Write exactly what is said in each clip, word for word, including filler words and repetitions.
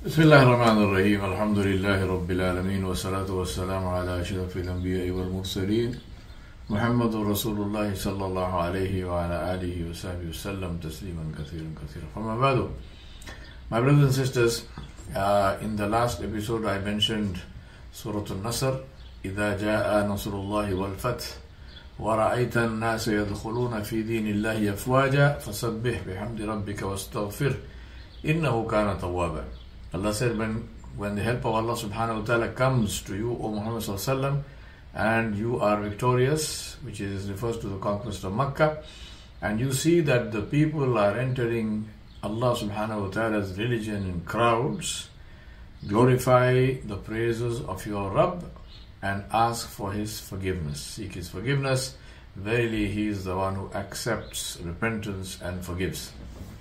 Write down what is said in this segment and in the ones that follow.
بسم الله الرحمن الرحيم الحمد لله رب العالمين والصلاة والسلام على أشرف الأنبياء والمرسلين محمد رسول الله صلى الله عليه وعلى آله وصحبه وسلم تسليما كثيرا كثيرا. فما بعد, my brothers and sisters, uh, in the last episode I mentioned Surah Al-Nasr, إذا جاء نصر الله والفتح ورأيت الناس يدخلون في دين الله أفواجا فسبح بحمد ربك واستغفر إنه كان توابا. Allah said, when, when the help of Allah subhanahu wa ta'ala comes to you, O Muhammad sallallahu alaihi wasallam, and you are victorious, which is refers to the conquest of Makkah, and you see that the people are entering Allah subhanahu wa ta'ala's religion in crowds, glorify the praises of your Rabb and ask for His forgiveness. Seek His forgiveness. Verily, He is the one who accepts repentance and forgives.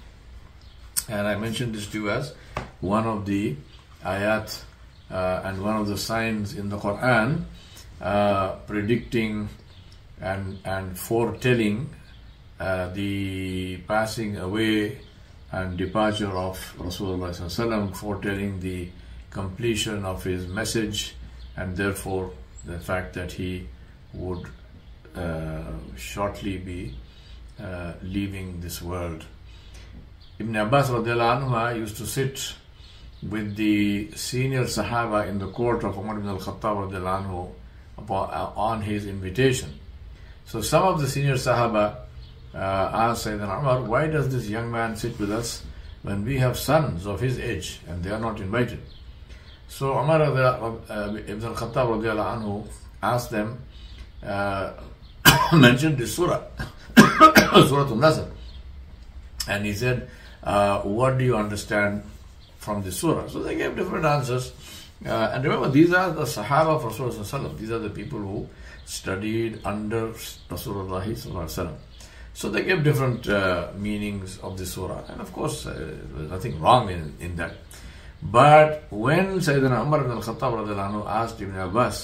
And I mentioned this to you as one of the ayat uh, and one of the signs in the Quran uh, predicting and, and foretelling uh, the passing away and departure of Rasulullah sallallahu alaihi wasallam, foretelling the completion of his message and therefore the fact that he would uh, shortly be uh, leaving this world. Ibn Abbas radiallahu anhu used to sit with the senior Sahaba in the court of Umar ibn al-Khattab radiallahu anhu on his invitation. So some of the senior Sahaba uh, asked Sayyidina Umar, why does this young man sit with us when we have sons of his age and they are not invited? So Umar uh, ibn al-Khattab radiallahu anhu asked them, uh, mentioned this surah, Surah Al-Nasr, and he said, Uh, what do you understand from this surah? So they gave different answers. Uh, and remember, these are the Sahaba of Rasulullah. These are the people who studied under Rasulullah. So they gave different uh, meanings of this surah. And of course, uh, there was nothing wrong in, in that. But when Sayyidina Umar ibn al-Khattab asked Ibn Abbas,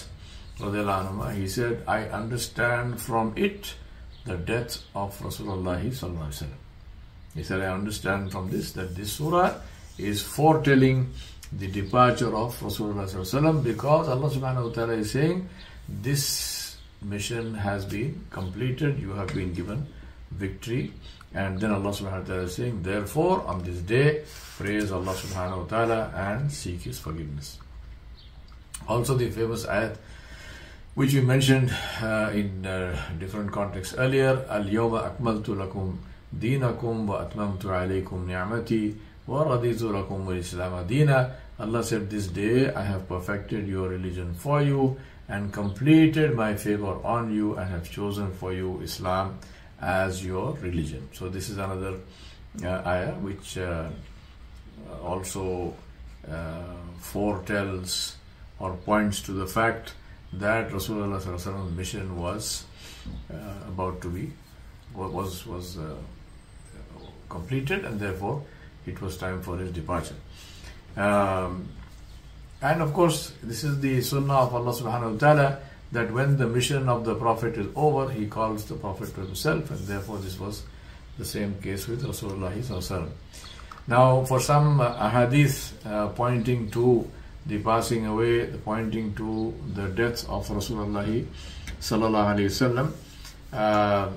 he said, I understand from it the death of Rasulullah. He said, I understand from this that this surah is foretelling the departure of Rasulullah because Allah subhanahu wa ta'ala is saying, this mission has been completed, you have been given victory. And then Allah subhanahu wa ta'ala is saying, therefore on this day, praise Allah subhanahu wa ta'ala and seek His forgiveness. Also the famous ayat which we mentioned uh, in uh, different contexts earlier, Al-Yawma akmaltu lakum dinakum wa atmamtu alaykum ni'mati wa raditu lakum al-Islam dina. Allah said, this day I have perfected your religion for you and completed my favor on you and have chosen for you Islam as your religion. So this is another uh, ayah which uh, also uh, foretells or points to the fact that Rasulullah's mission was uh, about to be was was uh, completed, and therefore it was time for his departure. Um, and of course, this is the sunnah of Allah subhanahu wa ta'ala, that when the mission of the Prophet is over, he calls the Prophet to himself, and therefore this was the same case with Rasulullah sallallahu alaihi wasallam. Now, for some uh, ahadith uh, pointing to the passing away, pointing to the death of Rasulullah sallallahu alaihi wasallam, uh,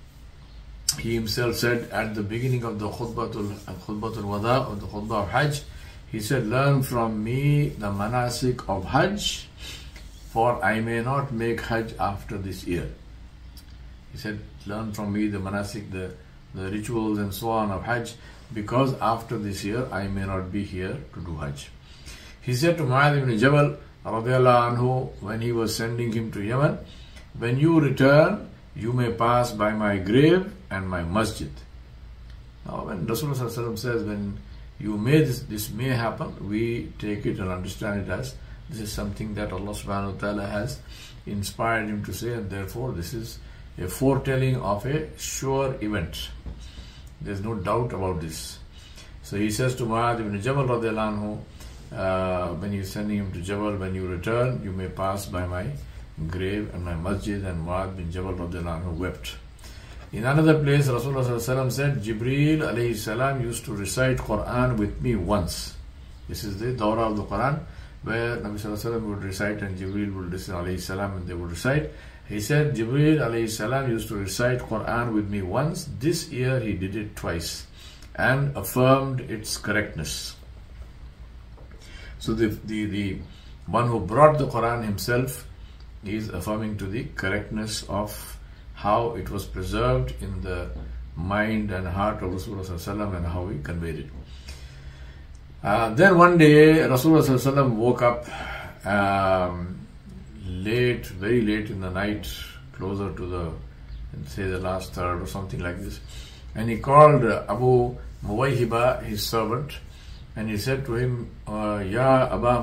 he himself said at the beginning of the khutbatul khutbatul wada, or the khutbah of Hajj, he said, learn from me the manasik of Hajj, for I may not make Hajj after this year. He said, learn from me the manasik, the, the rituals and so on of Hajj, because after this year I may not be here to do Hajj. He said to Mu'adh ibn Jabal radiallahu anhu, when he was sending him to Yemen, when you return, you may pass by my grave and my masjid. Now when Rasulullah says, when you may this, this may happen, we take it and understand it as this is something that Allah subhanahu wa ta'ala has inspired him to say, and therefore this is a foretelling of a sure event. There's no doubt about this. So he says to Mu'adh ibn Jabal radiallahu anhu, uh, when he's sending him to Jabal, when you return, you may pass by my grave and my masjid. And Mu'adh bin Jabal radiallahu anhu wept. In another place, Rasulullah said, Jibreel alayhi salam used to recite Quran with me once. This is the Dawra of the Quran, where Nabi Sallallahu Alaihi Wasallam would recite and Jibreel would listen alayhi salam and they would recite. He said, Jibreel alayhi salam used to recite Quran with me once. This year he did it twice and affirmed its correctness. So the, the, the one who brought the Quran himself is affirming to the correctness of how it was preserved in the mind and heart of Rasulullah Sallallahu Alaihi Wasallam and how he conveyed it. Uh, then one day Rasulullah Sallallahu Alaihi Wasallam woke up um, late, very late in the night, closer to the, say the last third or something like this, and he called uh, Abu Muwayhiba, his servant, and he said to him, uh, Ya Aba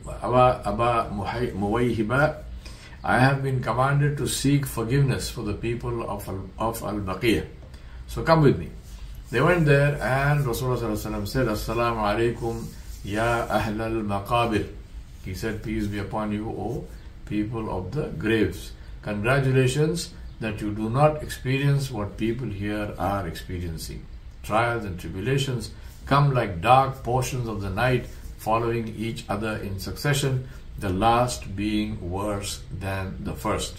Muwayhiba, I have been commanded to seek forgiveness for the people of, of Al-Baqiyah. So come with me. They went there and Rasulullah said, Assalamu alaikum ya ahl al-maqabir. He said, peace be upon you, O people of the graves. Congratulations that you do not experience what people here are experiencing. Trials and tribulations come like dark portions of the night following each other in succession, the last being worse than the first.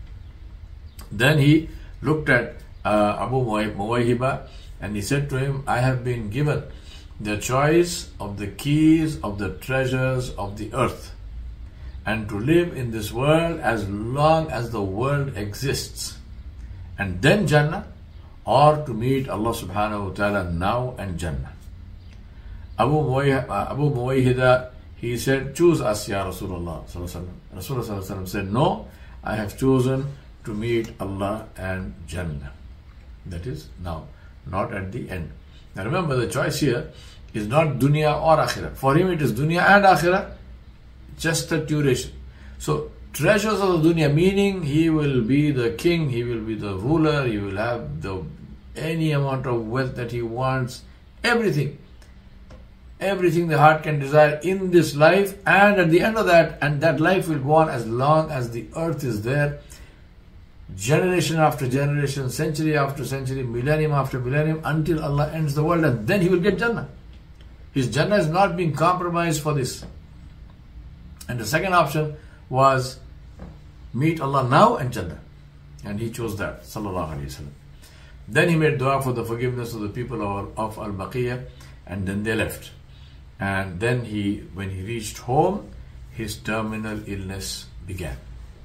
Then he looked at uh, Abu Muwayhiba and he said to him, I have been given the choice of the keys of the treasures of the earth, and to live in this world as long as the world exists, and then Jannah, or to meet Allah subhanahu wa ta'ala now and Jannah. Abu Muwayhiba, he said, choose us, Ya Rasulullah Sallallahu Alaihi Wasallam. Rasulullah said, no, I have chosen to meet Allah and Jannah. That is now, not at the end. Now remember, the choice here is not dunya or akhirah. For him it is dunya and akhirah, just the duration. So treasures of the dunya, meaning he will be the king, he will be the ruler, he will have the any amount of wealth that he wants, everything. Everything the heart can desire in this life, and at the end of that, and that life will go on as long as the earth is there, generation after generation, century after century, millennium after millennium, until Allah ends the world, and then he will get Jannah. His Jannah is not being compromised for this. And the second option was meet Allah now and Jannah, and he chose that, sallallahu alaihi wasallam. Then he made dua for the forgiveness of the people of, of Al-Baqiyah, and then they left. And then he, when he reached home, his terminal illness began.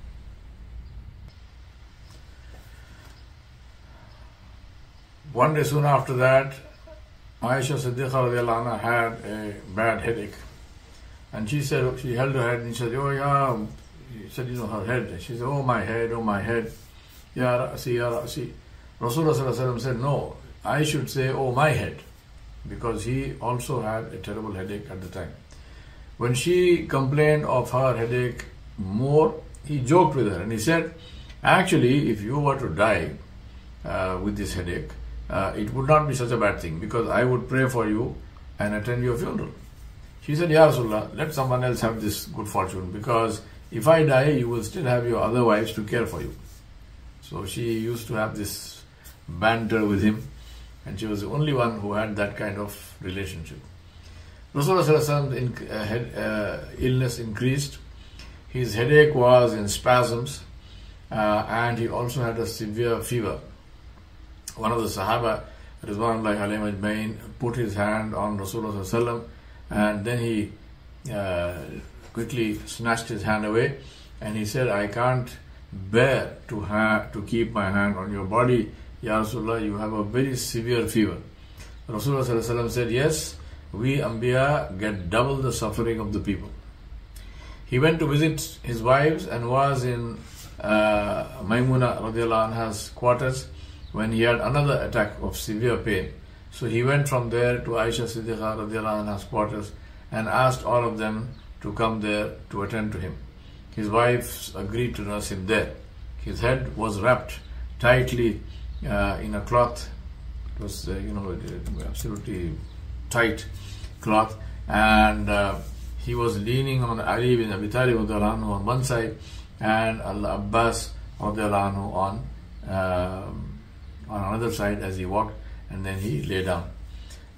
One day soon after that, Aisha Siddiqa radiallahu anha had a bad headache. And she said, she held her head and she said, oh yeah, she said, you know, her head. She said, oh my head, oh my head. Ya Ra'si, Ya Ra'si. Rasulullah sallallahu alaihi wasallam said, no, I should say, oh my head. Because he also had a terrible headache at the time. When she complained of her headache more, he joked with her and he said, actually, if you were to die uh, with this headache, uh, it would not be such a bad thing, because I would pray for you and attend your funeral. She said, Ya Rasulullah, let someone else have this good fortune, because if I die, you will still have your other wives to care for you. So she used to have this banter with him, and she was the only one who had that kind of relationship. Rasulullah's uh, head, uh, illness increased. His headache was in spasms, uh, and he also had a severe fever. One of the Sahaba, Ridwanullahi alayhim ajmain, put his hand on Rasulullah, and then he uh, quickly snatched his hand away, and he said, I can't bear to have to keep my hand on your body. Ya Rasulullah, you have a very severe fever. Rasulullah said, yes, we Anbiya get double the suffering of the people. He went to visit his wives and was in uh, Maimuna radiallahu anha's quarters when he had another attack of severe pain. So he went from there to Aisha Siddiqa radiallahu anha's quarters and asked all of them to come there to attend to him. His wives agreed to nurse him there. His head was wrapped tightly uh, in a cloth. It was, uh, you know, absolutely tight cloth, and uh, he was leaning on Ali bin Abi Talib on one side and Al-Abbas on um, on another side as he walked, and then he lay down.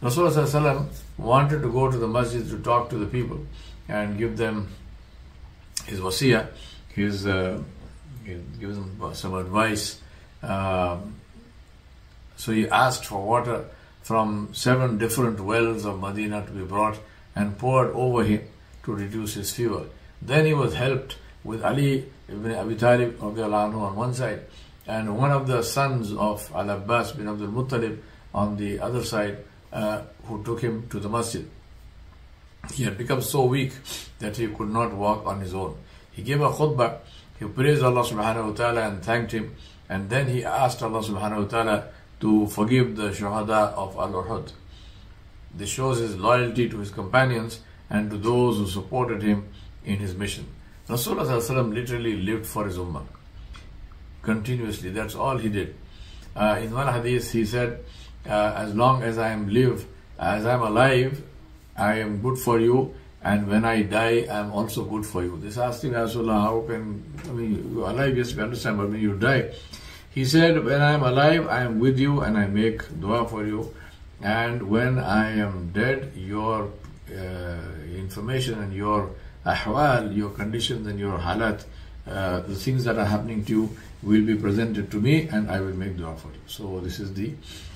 Rasulullah sallallahu alaihi wasallam wanted to go to the masjid to talk to the people and give them his wasiyah, his, uh, give them some advice. Um, so he asked for water from seven different wells of Medina to be brought and poured over him to reduce his fever. Then he was helped with Ali ibn Abi Talib on one side and one of the sons of Al-Abbas bin Abdul Muttalib on the other side, uh, who took him to the masjid. He had become so weak that he could not walk on his own. He gave a khutbah, he praised Allah subhanahu wa ta'ala and thanked him, and then he asked Allah subhanahu wa ta'ala to forgive the shuhada of Al-Uhud. This shows his loyalty to his companions and to those who supported him in his mission. Rasulullah sallallahu alaihi wasallam literally lived for his ummah continuously. That's all he did. Uh, in one hadith he said, uh, as long as I am live, as I am alive, I am good for you, and when I die, I am also good for you. This asked him, Rasulullah, how can, I mean, you are alive, yes, we understand, but when you die, he said, when I am alive, I am with you and I make dua for you, and when I am dead, your uh, information and your ahwal, your conditions and your halat, uh, the things that are happening to you will be presented to me and I will make dua for you. So this is the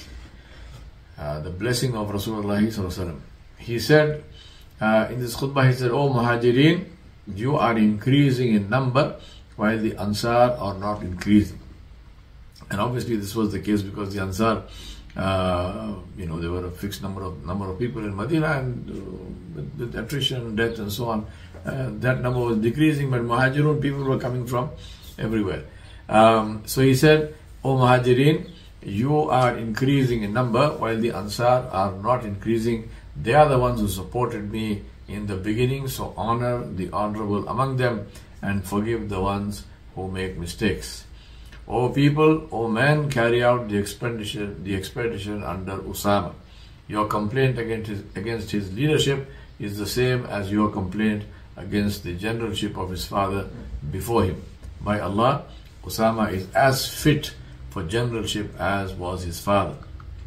uh, the blessing of Rasulullah sallallahu alaihi wasallam. He said, uh, in this khutbah, he said, O Muhajirin, you are increasing in number while the Ansar are not increasing. And obviously this was the case because the Ansar, uh, you know, there were a fixed number of number of people in Medina, and uh, with, with attrition, death and so on, uh, that number was decreasing, but Muhajirun, people were coming from everywhere. Um, so he said, O Muhajirin, you are increasing in number while the Ansar are not increasing. They are the ones who supported me in the beginning, so honor the honorable among them and forgive the ones who make mistakes. O people, O men, carry out the expedition, the expedition under Usama. Your complaint against his, against his leadership is the same as your complaint against the generalship of his father before him. By Allah, Usama is as fit for generalship as was his father.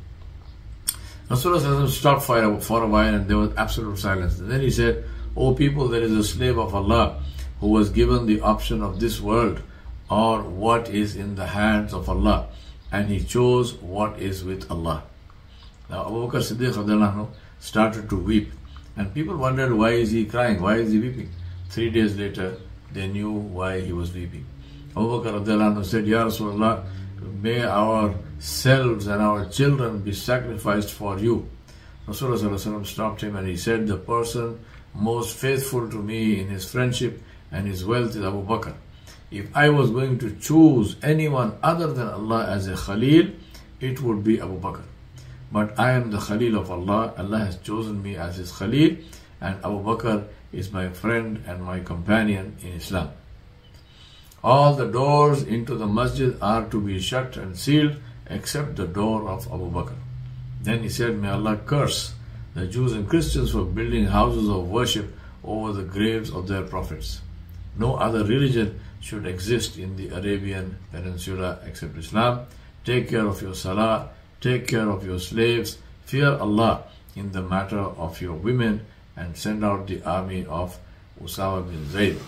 Rasulullah stopped for a, for a while and there was absolute silence. And then he said, O people, there is a slave of Allah who was given the option of this world or what is in the hands of Allah, and he chose what is with Allah. Now Abu Bakr Siddiq started to weep, and people wondered, why is he crying, why is he weeping? Three days later they knew why he was weeping. Abu Bakr said, Ya Rasulullah, may our selves and our children be sacrificed for you. Rasulullah stopped him and he said, the person most faithful to me in his friendship and his wealth is Abu Bakr. If I was going to choose anyone other than Allah as a Khalil, it would be Abu Bakr. But I am the Khalil of Allah. Allah has chosen me as his Khalil, and Abu Bakr is my friend and my companion in Islam. All the doors into the masjid are to be shut and sealed except the door of Abu Bakr. Then he said, may Allah curse the Jews and Christians for building houses of worship over the graves of their prophets. No other religion should exist in the Arabian Peninsula except Islam. Take care of your salah, take care of your slaves, fear Allah in the matter of your women, and send out the army of Usama bin Zayd.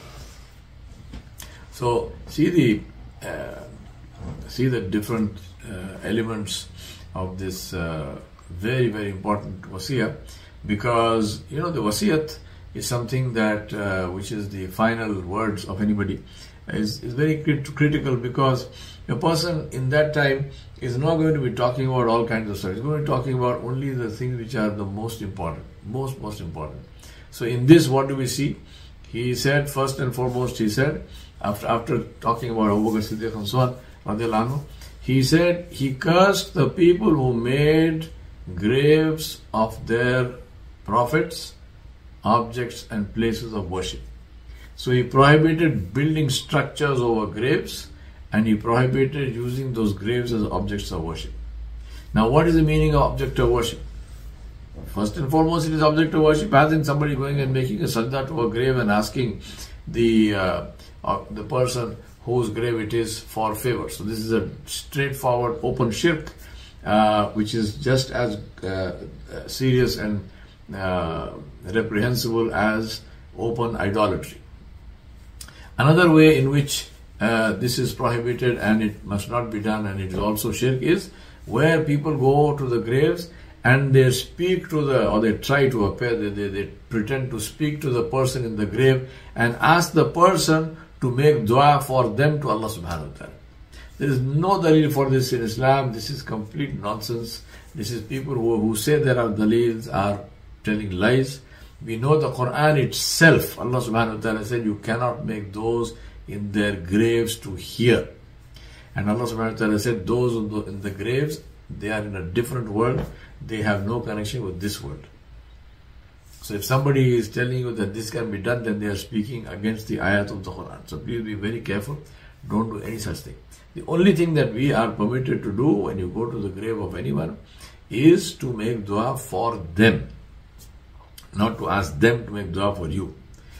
So see the uh, see the different uh, elements of this uh, very very important wasiyah, because you know the wasiyat is something that uh, which is the final words of anybody, is, is very crit- critical because a person in that time is not going to be talking about all kinds of stuff. He's going to be talking about only the things which are the most important, most most important. So in this, what do we see? He said, first and foremost, he said, after after talking about Abu Bakr Siddiq and so on, radiallahu anhu, he said he cursed the people who made graves of their prophets objects and places of worship. So he prohibited building structures over graves, and he prohibited using those graves as objects of worship. Now what is the meaning of object of worship? First and foremost, it is object of worship as in somebody going and making a sajda to a grave and asking the uh, uh, the person whose grave it is for favor. So this is a straightforward open shirk, uh, which is just as uh, serious and uh, reprehensible as open idolatry. Another way in which uh, this is prohibited and it must not be done, and it is also shirk, is where people go to the graves and they speak to the, or they try to appear, they, they, they pretend to speak to the person in the grave and ask the person to make dua for them to Allah subhanahu wa ta'ala. There is no dalil for this in Islam. This is complete nonsense. This is people who, who say there are dalils are telling lies. We know the Quran itself, Allah subhanahu wa ta'ala said, you cannot make those in their graves to hear. And Allah subhanahu wa ta'ala said, those in the, in the graves, they are in a different world. They have no connection with this world. So if somebody is telling you that this can be done, then they are speaking against the ayat of the Quran. So please be very careful. Don't do any such thing. The only thing that we are permitted to do when you go to the grave of anyone is to make dua for them, not to ask them to make dua for you.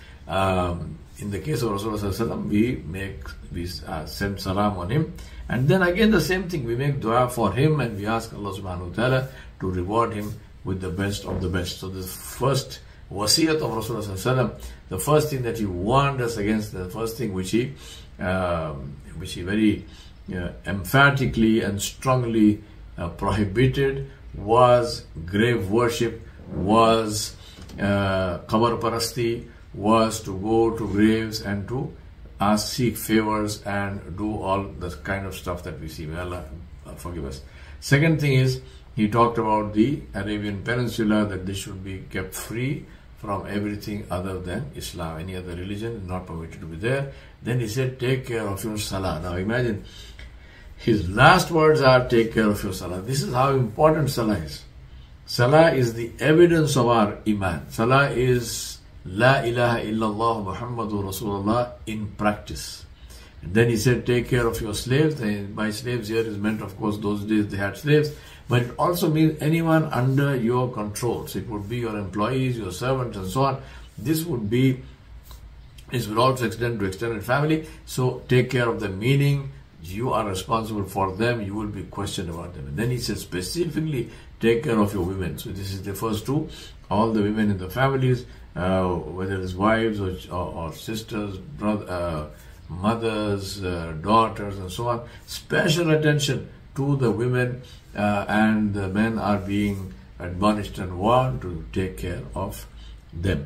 Um, in the case of Rasulullah, we make we uh, send salam on him, and then again the same thing, we make dua for him and we ask Allah subhanahu wa ta'ala to reward him with the best of the best. So the first wasiyat of Rasulullah, the first thing that he warned us against, the first thing which he um, which he very uh, emphatically and strongly uh, prohibited was grave worship, was uh, qabr parasti, was to go to graves and to ask, seek favors and do all the kind of stuff that we see. May Allah forgive us. Second thing is, he talked about the Arabian Peninsula, that this should be kept free from everything other than Islam. Any other religion is not permitted to be there. Then he said, take care of your salah. Now imagine, his last words are, take care of your salah. This is how important salah is. Salah is the evidence of our iman. Salah is La ilaha illallah Muhammadur Rasulullah in practice. And then he said, take care of your slaves. And by slaves here is meant, of course, those days they had slaves. But it also means anyone under your control. So it would be your employees, your servants, and so on. This would be, this would also extend to extended family. So take care of the meaning. You are responsible for them. You will be questioned about them. And then he says specifically, take care of your women. So this is the first two. All the women in the families, uh, whether it's wives or, or, or sisters, brother, uh, mothers, uh, daughters, and so on. Special attention to the women, uh, and the men are being admonished and warned to take care of them.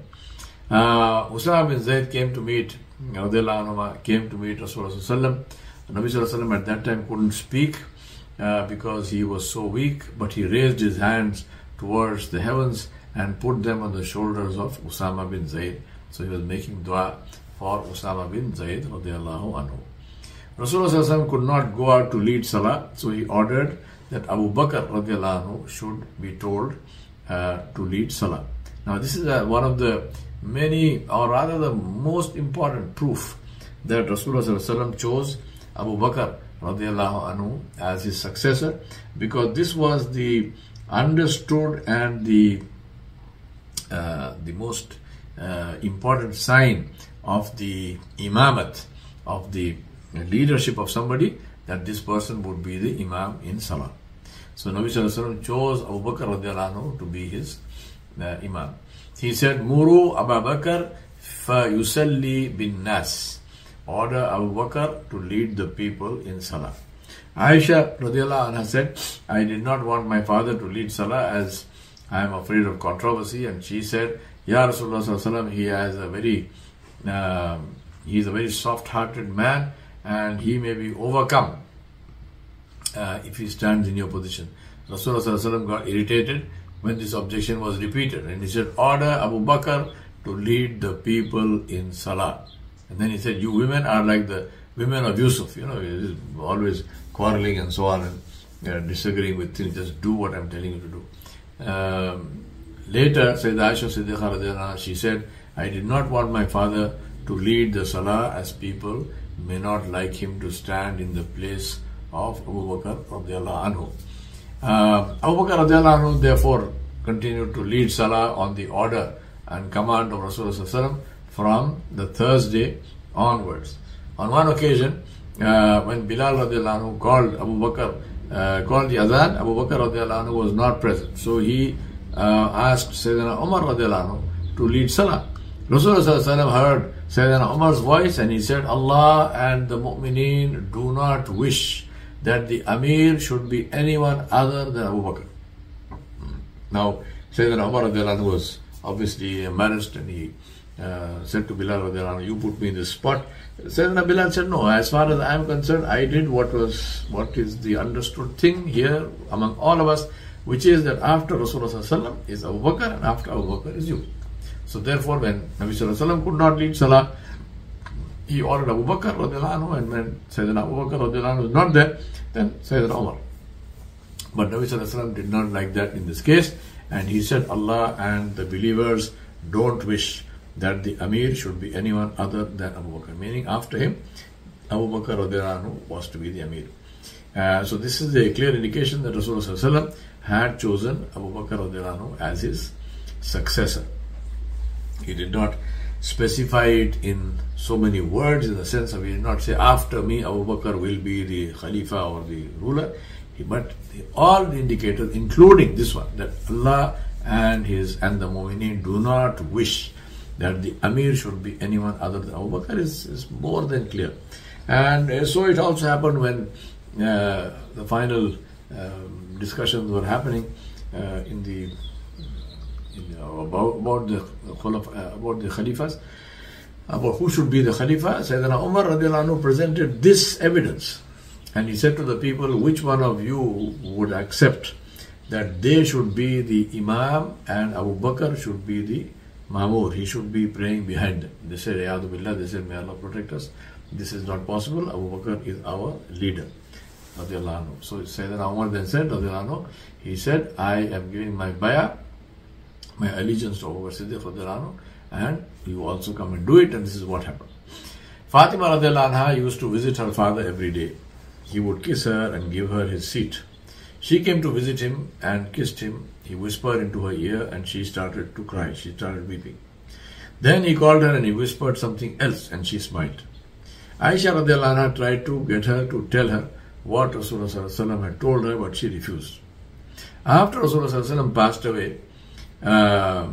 Uh, Usama bin Zayd came to meet, came to meet Rasulullah. Nabi Sallallahu Alaihi Wasallam at that time couldn't speak uh, because he was so weak, but he raised his hands towards the heavens and put them on the shoulders of Usama bin Zayd. So he was making dua for Usama bin Zayd radiallahu anhu. Rasulullah Sallallahu Alaihi Wasallam could not go out to lead salah, so he ordered that Abu Bakr radiallahu anhu should be told uh, to lead salah. Now this is uh, one of the many, or rather the most important proof that Rasulullah Sallallahu Alaihi Wasallam chose Abu Bakr radiallahu anhu as his successor, because this was the understood and the uh, the most uh, important sign of the imamat, of the leadership of somebody, that this person would be the imam in salah. So Nabi Sallallahu Alaihi Wasallam chose Abu Bakr radiallahu anhu to be his uh, imam. He said, Muru Abu Bakr fa yusalli bin nas. Order Abu Bakr to lead the people in salah. Aisha radiallahu anha said, I did not want my father to lead salah as I am afraid of controversy, and she said, Ya Rasulullah Sallallahu Alaihi Wasallam, he has a very uh, he is a very soft-hearted man, and he may be overcome uh, if he stands in your position. Rasulullah Sallallahu Alaihi Wasallam got irritated when this objection was repeated, and he said, order Abu Bakr to lead the people in salah. And then he said, you women are like the women of Yusuf, you know, always quarreling and so on, and uh, disagreeing with things. Just do what I'm telling you to do. Um, later, Sayyidah Aisha Siddiqa radiallahu anha, she said, I did not want my father to lead the salah, as people may not like him to stand in the place of Abu Bakr radiallahu anhu. Uh, Abu Bakr radiallahu anhu therefore continued to lead salah on the order and command of Rasulullah Sallallahu Alaihi Wasallam from the Thursday onwards. On one occasion, uh, when Bilal radiallahu anhu called Abu Bakr uh, called the Adhan, Abu Bakr radiallahu anhu was not present. So he uh, asked Sayyidina Umar radiallahu anhu to lead Salah. Rasulullah heard Sayyidina Umar's voice and he said, Allah and the mu'mineen do not wish that the Amir should be anyone other than Abu Bakr. Now, Sayyidina Umar radiallahu anhu was obviously embarrassed and he uh, said to Bilal radiallahu anhu, you put me in this spot. Sayyidina Bilal said, no, as far as I am concerned, I did what was what is the understood thing here among all of us, which is that after Rasulullah is Abu Bakr and after Abu Bakr is you. So therefore, when Nabi Sallallahu Alaihi Wasallam could not lead Salah, he ordered Abu Bakr radiallahu anhu, and when Sayyidina Abu Bakr radiallahu anhu was not there, then Sayyidina Umar. But Nabi Sallallahu Alaihi Wasallam did not like that in this case, and he said, Allah and the believers don't wish that the Amir should be anyone other than Abu Bakr. Meaning, after him, Abu Bakr radiallahu anhu was to be the Amir. Uh, so this is a clear indication that Rasulullah Sallallahu Alaihi Wasallam had chosen Abu Bakr radiallahu anhu as his successor. He did not specify it in so many words, in the sense of he did not say, after me Abu Bakr will be the Khalifa or the ruler. He, but the, all the indicators, including this one, that Allah and his and the Mu'mineen do not wish that the Amir should be anyone other than Abu Bakr, is, is more than clear. And uh, so it also happened when uh, the final um, discussions were happening uh, in the in, uh, about, about the uh, about the Khalifas, about who should be the Khalifa. Sayyidina Umar radiallahu anhu presented this evidence, and he said to the people, which one of you would accept that they should be the Imam and Abu Bakr should be the Ma'mur, he should be praying behind them. They said, A'udhu Billah, they said, may Allah protect us. This is not possible. Abu Bakr is our leader. So Sayyidina Umar then said, he said, I am giving my bayah, my allegiance to Abu Bakr Siddiq, and you also come and do it, and this is what happened. Fatima radiallahu anha used to visit her father every day. He would kiss her and give her his seat. She came to visit him and kissed him. He whispered into her ear and she started to cry. She started weeping. Then he called her and he whispered something else and she smiled. Aisha radiallahu anha tried to get her to tell her what Rasulullah had told her, but she refused. After Rasulullah passed away, uh,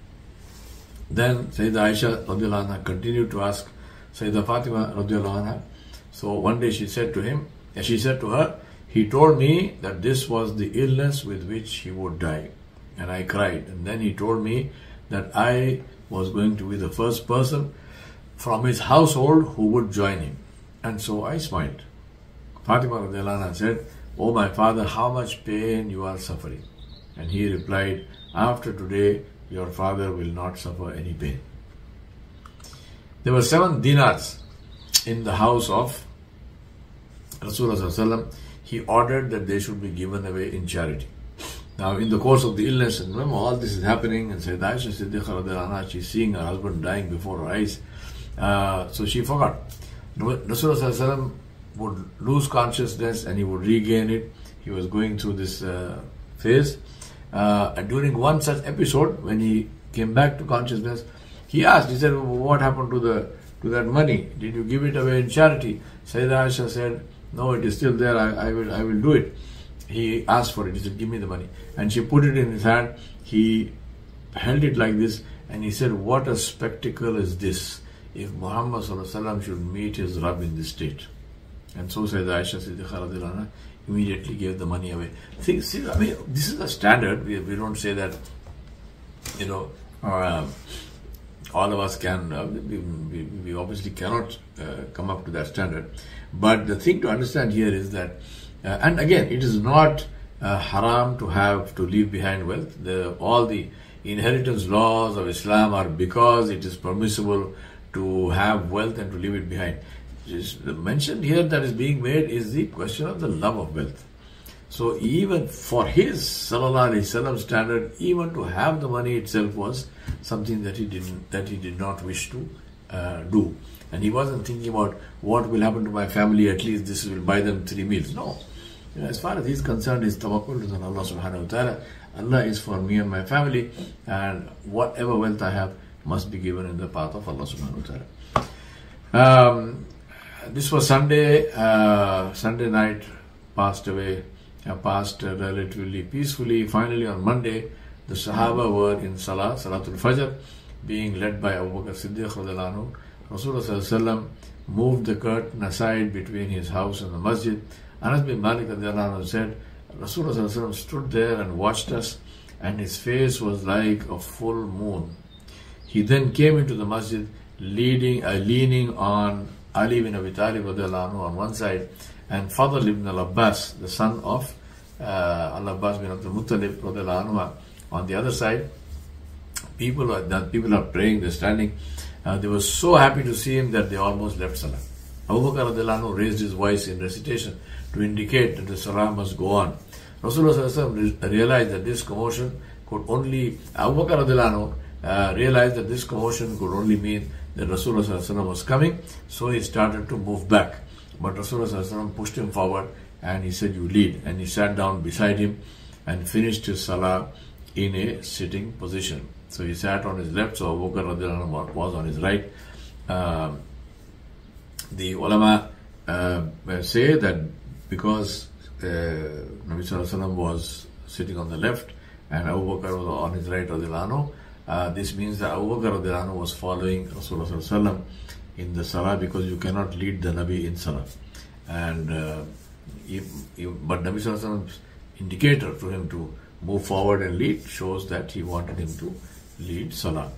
then Sayyidah Aisha radiallahu anha continued to ask Sayyidah Fatima radiallahu anha. So one day she said to him, she said to her, he told me that this was the illness with which he would die. And I cried. And then he told me that I was going to be the first person from his household who would join him. And so I smiled. Fatima radiallahu anha said, oh my father, how much pain you are suffering. And he replied, after today, your father will not suffer any pain. There were seven dinars in the house of Rasulullah. He ordered that they should be given away in charity. Now, in the course of the illness, and remember, all this is happening, and Sayyidah Aisha Siddiqa radiallahu anha, she's seeing her husband dying before her eyes. Uh, so she forgot. Rasulullah would lose consciousness and he would regain it. He was going through this uh, phase. Uh, and during one such episode, when he came back to consciousness, he asked, he said, what happened to the to that money? Did you give it away in charity? Sayyidah Aisha said, no, it is still there, I, I will I will do it. He asked for it, he said, give me the money. And she put it in his hand, he held it like this, and he said, what a spectacle is this, if Muhammad sallallahu alaihi wasallam should meet his Rabb in this state. And so Sayyidah Aisha Siddiqa radiallahu anha immediately gave the money away. See, see, I mean, this is a standard, we, we don't say that, you know, uh, all of us can, uh, we, we, we obviously cannot uh, come up to that standard. But the thing to understand here is that, uh, and again, it is not uh, haram to have to leave behind wealth. The, all the inheritance laws of Islam are because it is permissible to have wealth and to leave it behind. Just mentioned here that is being made is the question of the love of wealth. So even for his sallallahu alaihi wasallam standard, even to have the money itself was something that he didn't, that he did not wish to uh, do. And he wasn't thinking about what will happen to my family, at least this will buy them three meals. No. You know, as far as he's concerned, his tawakkul is on Allah subhanahu wa ta'ala. Allah is for me and my family, and whatever wealth I have must be given in the path of Allah subhanahu wa ta'ala. Um, this was Sunday, uh, Sunday night, passed away uh, passed uh, relatively peacefully. Finally, on Monday, the Sahaba were in Salah, Salatul Fajr, being led by Abu Bakr Siddiq radhiyallahu anhu. Rasulullah sallallahu alaihi wasallam moved the curtain aside between his house and the masjid. Anas bin Malik radhiyallahu anhu said, Rasulullah sallallahu alaihi wasallam stood there and watched us, and his face was like a full moon. He then came into the masjid, leading, uh, leaning on Ali bin Abi Talib radhiyallahu anhu on one side, and Fadl ibn al-Abbas, the son of uh, al-Abbas bin Abdul Muttalib radhiyallahu anhu, on the other side. People are, that people are praying, they're standing. Uh, they were so happy to see him that they almost left Salah. Abu Bakr radhiyallahu anhu raised his voice in recitation to indicate that the Salah must go on. Rasulullah sallallahu alaihi wasallam realized that this commotion could only, Abu Bakr radhiyallahu anhu uh, realized that this commotion could only mean that Rasulullah sallallahu alaihi wasallam was coming, so he started to move back. But Rasulullah sallallahu alaihi wasallam pushed him forward and he said, you lead. And he sat down beside him and finished his Salah in a sitting position. So he sat on his left, so Abu Bakr radhiyallahu anhu was on his right. Um, the ulama uh, say that because uh, Nabi sallallahu alaihi wasallam was sitting on the left and Abu Bakr was on his right radhiyallahu anhu, uh, this means that Abu Bakr radhiyallahu anhu was following Rasulullah sallallahu alaihi wasallam in the Salah, because you cannot lead the Nabi in Salah. And uh, if, if, but Nabi sallallahu alaihi wasallam's indicator to him to move forward and lead shows that he wanted him to lead Salah.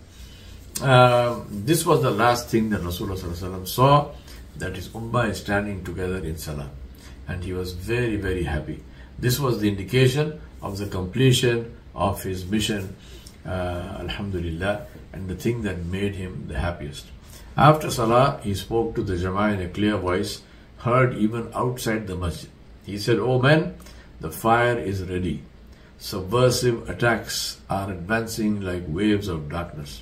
Uh, this was the last thing that Rasulullah sallallahu alaihi wasallam saw, that his ummah is standing together in Salah, and he was very very happy. This was the indication of the completion of his mission, uh, alhamdulillah, and the thing that made him the happiest. After Salah, he spoke to the Jama'ah in a clear voice, heard even outside the masjid. He said, "O men, the fire is ready. Subversive attacks are advancing like waves of darkness.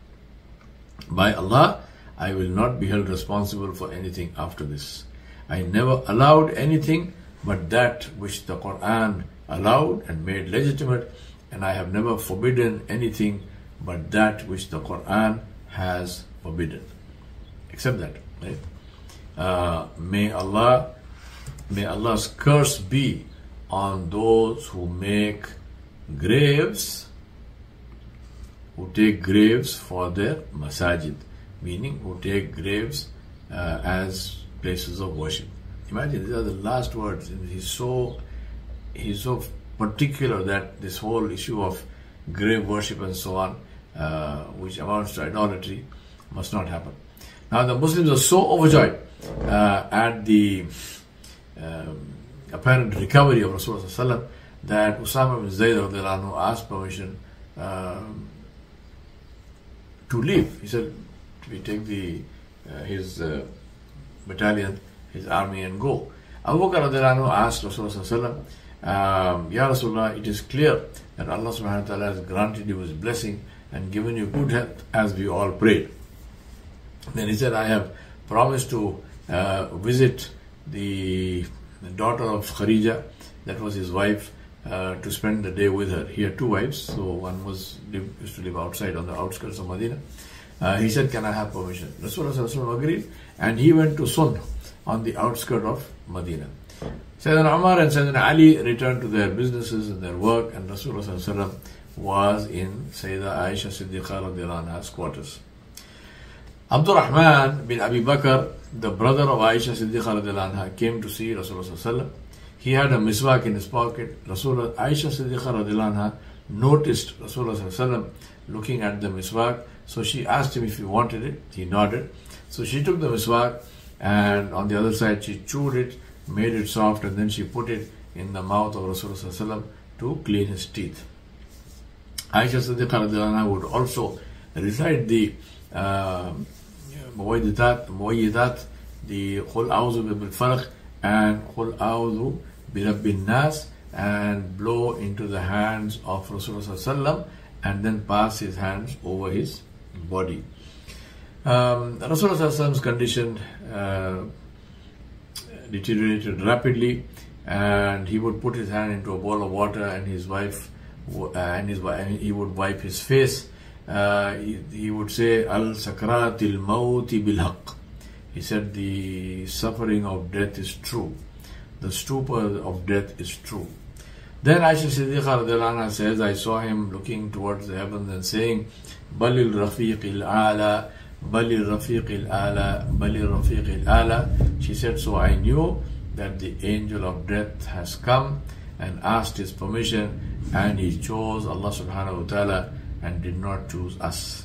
By Allah, I will not be held responsible for anything after this. I never allowed anything but that which the Quran allowed and made legitimate, and I have never forbidden anything but that which the Quran has forbidden." Except that, right? Uh, may Allah, may Allah's curse be on those who make graves, who take graves for their masajid, meaning who take graves uh, as places of worship. Imagine, these are the last words. He's so, he's so particular that this whole issue of grave worship and so on, uh, which amounts to idolatry, must not happen. Now the Muslims are so overjoyed uh, at the um, apparent recovery of Rasulullah sallallahu alaihi wasallam that Usama bin Zayd radhiyallahu anhu asked permission um, to leave. He said, "We take the uh, his uh, battalion, his army, and go." Abu Bakr radhiyallahu anhu asked Rasulullah sallallahu alaihi wasallam, um, "Ya Rasulullah, it is clear that Allah subhanahu wa ta'ala has granted you His blessing and given you good health, as we all prayed." Then he said, "I have promised to uh, visit the, the daughter of Khadija, that was his wife, uh, to spend the day with her." He had two wives, so one was live, used to live outside on the outskirts of Medina. Uh, he said, "Can I have permission?" Rasulullah sallallahu alaihi wasallam agreed, and he went to Sun, on the outskirts of Medina. Sayyidina Umar and Sayyidina Ali returned to their businesses and their work, and Rasulullah sallallahu alaihi wasallam was in Sayyidah Aisha Siddiqa radhiyallahu anha's quarters. Abdul Rahman bin Abi Bakr, the brother of Aisha Siddiqa radhiyallahu anha, came to see Rasulullah sallallahu alaihi wasallam. He had a miswak in his pocket. Rasulullah, Aisha Siddiqa radhiyallahu anha noticed Rasulullah sallallahu alaihi wasallam looking at the miswak, so she asked him if he wanted it. He nodded. So she took the miswak, and on the other side she chewed it, made it soft, and then she put it in the mouth of Rasulullah sallallahu alaihi wasallam to clean his teeth. Aisha Siddiqa radhiyallahu anha would also recite the uh, Muwayyidat, Muwayyidat, the Qul A'udhu Bil Falaq and Qul A'udhu Bi Rabbin Nas, and blow into the hands of Rasulullah sallallahu alaihi wasallam, and then pass his hands over his body. Um, Rasulullah sallallahu alaihi wasallam's condition uh, deteriorated rapidly, and he would put his hand into a bowl of water, and his wife uh, and his and he would wipe his face. Uh, he, he would say, "Al sakratil mauti bil haqq." He said, "The suffering of death is true." the stupor of death is true. Then Aisha Siddiqa radiallahu anha says, I saw him looking towards the heavens and saying, Balil Rafiq al-Ala, Balil Rafiq al-Ala, Balil Rafiq al-Ala. She said, so I knew that the angel of death has come and asked his permission, and he chose Allah subhanahu wa ta'ala and did not choose us.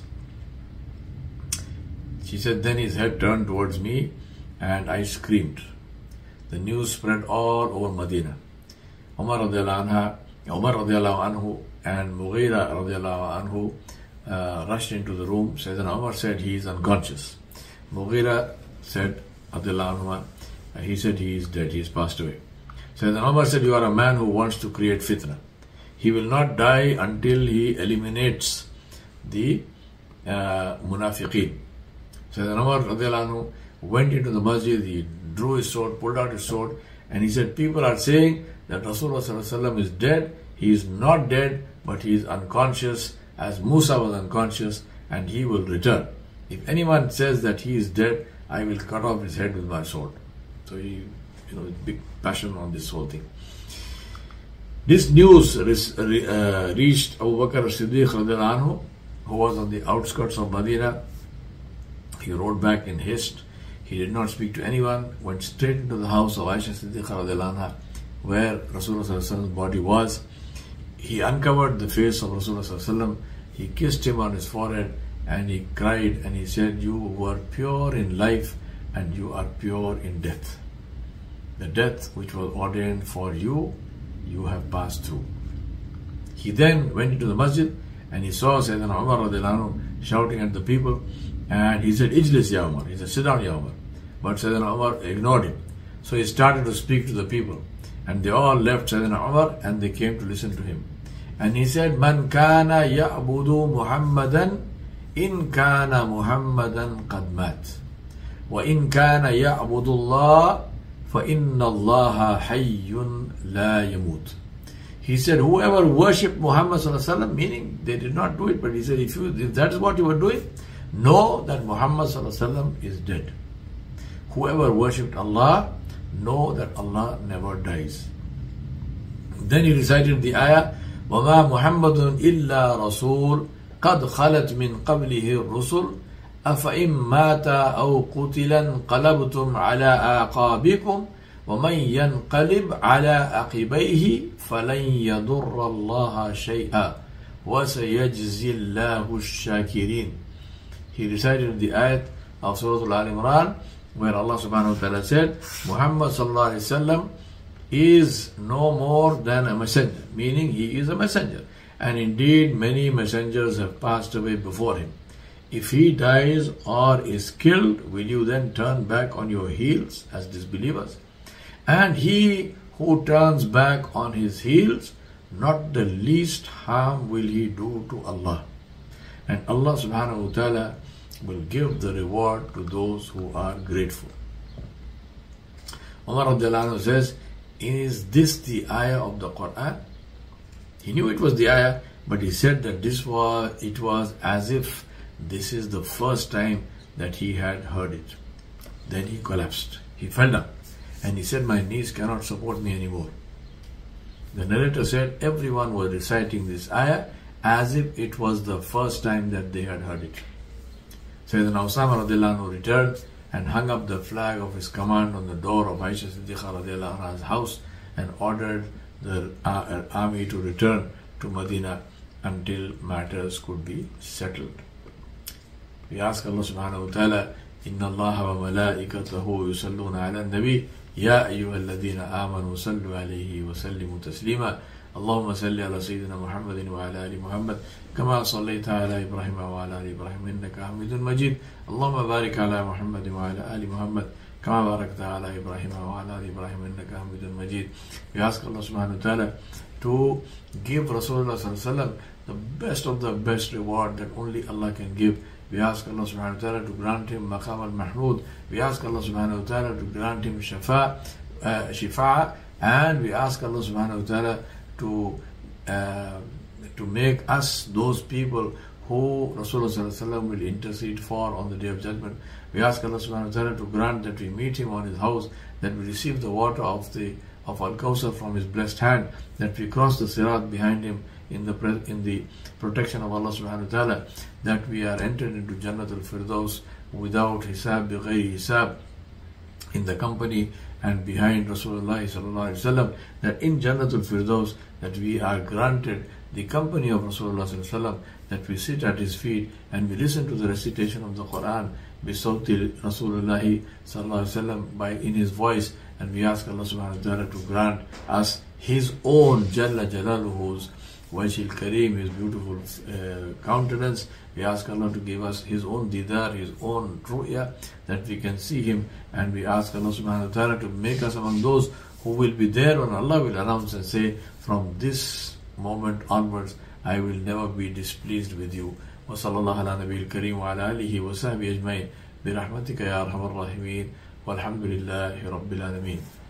She said, then his head turned towards me and I screamed. The news spread all over Medina. Umar radiallahu anha, Umar radiallahu anhu and Mughira radiallahu anhu uh, rushed into the room. Sayyidina Umar said he is unconscious. Mughira said, radiallahu anhu, uh, he said he is dead, he has passed away. Sayyidina Umar said, you are a man who wants to create fitna. He will not die until he eliminates the uh, munafiqeen. Sayyidina Umar radiallahu anhu went into the masjid, he drew his sword, pulled out his sword, and he said, people are saying that Rasulullah sallallahu alaihi wasallam is dead. He is not dead, but he is unconscious, as Musa was unconscious, and he will return. If anyone says that he is dead, I will cut off his head with my sword. So he, you know, big passion on this whole thing. This news uh, reached Abu Bakr as-Siddiq radiallahu anhu, who was on the outskirts of Medina. He rode back in haste. He did not speak to anyone, went straight into the house of Aisha Siddiqa radiallahu anha, where Rasulullah sallallahu alaihi wasallam's body was. He uncovered the face of Rasulullah sallallahu alaihi wasallam. He kissed him on his forehead and he cried and he said, you were pure in life and you are pure in death. The death which was ordained for you, you have passed through. He then went into the masjid and he saw Sayyidina Umar radiallahu anhu shouting at the people, and he said, Ijlis ya Umar. He said, sit down ya Umar. But Sayyidina Umar ignored him. So he started to speak to the people. And they all left Sayyidina Umar and they came to listen to him. And he said, Man kana ya'budu Muhammadan in kana Muhammadan qad mat. Wa in kana ya'budu Allah fa inna Allah hayyun la yamut. He said, whoever worshipped Muhammad sallallahu alaihi wasallam, meaning they did not do it, but he said, if, you, if that is what you were doing, know that Muhammad sallallahu alaihi wasallam is dead. Whoever worshipped Allah, know that Allah never dies. Then he recited the ayah, وَمَا مُحَمَّدٌ إِلَّا رَسُولٌ قَدْ خَلَتْ مِنْ قَبْلِهِ الرُّسُلُ أَفَإِمْ مَاتَ أَوْ قُتِلًا قَلَبْتُمْ عَلَىٰ آقَابِكُمْ وَمَنْ يَنْقَلِبْ عَلَىٰ عَقِبَيْهِ فَلَنْ يَضُرَّ اللَّهَ شَيْئًا وَسَيَجْزِي اللَّهُ الشَّاكِرِينَ. He recited the ayat of Surah Al-Imran, where Allah subhanahu wa ta'ala said, Muhammad sallallahu alayhi wasallam is no more than a messenger, meaning he is a messenger. And indeed, many messengers have passed away before him. If he dies or is killed, will you then turn back on your heels as disbelievers? And he who turns back on his heels, not the least harm will he do to Allah. And Allah subhanahu wa ta'ala will give the reward to those who are grateful. Umar radiallahu anhu says, is this the ayah of the Quran? He knew it was the ayah, but he said that this was, it was as if this is the first time that he had heard it. Then he collapsed. He fell down. And he said, my knees cannot support me anymore. The narrator said, everyone was reciting this ayah as if it was the first time that they had heard it. Sayyidina Usama radiallahu anhu returned and hung up the flag of his command on the door of Aisha Siddiqa radiallahu anha's house and ordered the uh, army to return to Medina until matters could be settled. We ask Allah subhanahu wa ta'ala, Inna Allah wa malaikatahu yusalluna ala nabi Ya ayyuha alladhina amanu sallu alayhi wa sallimu taslima. Allahumma salli ala Sayyidina Muhammadin wa ala ali Muhammad kama sallaita ala Ibrahim wa ala ali Ibrahim innaka Hamidun Majid. Allahumma barik ala Muhammadin wa ala ali Muhammad kama barakta ala Ibrahim wa ala ali Ibrahim innaka Hamidun Majid. We ask Allah subhanahu wa ta'ala to give Rasulullah sallallahu alaihi wasallam the best of the best reward that only Allah can give. We ask Allah subhanahu wa ta'ala to grant him Maqam al-Mahmud. We ask Allah subhanahu wa ta'ala to grant him Shafa, uh, Shifa, and we ask Allah subhanahu wa ta'ala to uh, to make us those people who Rasulullah will intercede for on the Day of Judgment. We ask Allah subhanahu wa ta'ala to grant that we meet him on his house, that we receive the water of the of Al-Kawthar from his blessed hand, that we cross the Sirat behind him in the in the protection of Allah subhanahu wa ta'ala, that we are entered into Jannat al-Firdaus without hisab, bighayri hisab, in the company and behind Rasulullah sallallahu alaihi wasallam, that in Jannat al-Firdaus that we are granted the company of Rasulullah sallallahu alaihi wasallam, that we sit at his feet and we listen to the recitation of the Quran bisawti Rasulullah sallallahu alaihi wasallam, by in his voice, and we ask Allah subhanahu wa ta'ala to grant us his own Jalla Jalaluhu's Wajhil Kareem, his beautiful uh, countenance. We ask Allah to give us his own didar, his own ru'ya, that we can see him, and we ask Allah subhanahu wa ta'ala to make us among those who will be there when Allah will announce and say, from this moment onwards I will never be displeased with you. Wa sallallahu ala nabiyil kareem wa ala alihi wa sahbihi ajma'in bi rahmatika ya arhamar rahimin walhamdulillahi rabbil alamin.